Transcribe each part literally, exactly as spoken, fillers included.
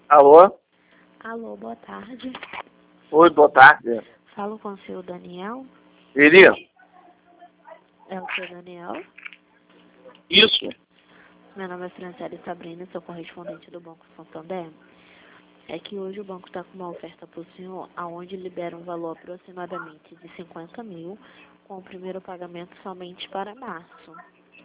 Alô? Alô, boa tarde. Oi, boa tarde. Falo com o senhor Daniel. Ele? É o senhor Daniel? Isso. Meu nome é Franciele Sabrina, sou correspondente do Banco Santander. É que hoje o banco está com uma oferta para o senhor, aonde libera um valor aproximadamente de cinquenta mil, com o primeiro pagamento somente para março.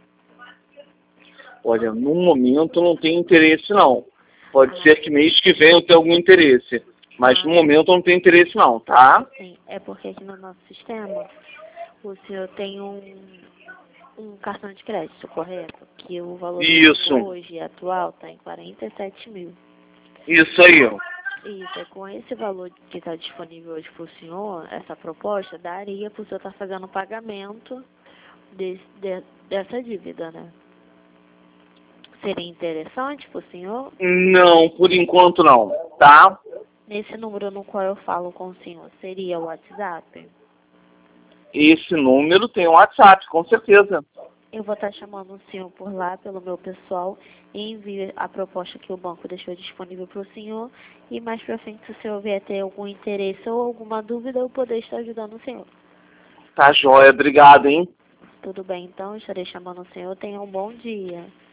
Olha, no momento não tenho interesse não. Pode Ah, ser que mês que vem eu tenha algum interesse. Mas ah, no momento eu não tenho interesse não, tá? sim. É porque aqui no nosso sistema o senhor tem um, um cartão de crédito, correto? Que o valor dele Isso. hoje atual está em quarenta e sete mil. Isso aí. Isso, é com esse valor que está disponível hoje para o senhor, essa proposta, daria para o senhor estar fazendo o pagamento desse, de, dessa dívida, né? Seria interessante para o senhor? Não, por enquanto não, tá? Nesse número no qual eu falo com o senhor, seria o WhatsApp? Esse número tem um WhatsApp, com certeza. Eu vou estar chamando o senhor por lá, pelo meu pessoal, e envio a proposta que o banco deixou disponível para o senhor. E mais para frente, se o senhor vier ter algum interesse ou alguma dúvida, eu poder estar ajudando o senhor. Tá joia, obrigado, hein? Tudo bem, então, estarei chamando o senhor. Tenha um bom dia.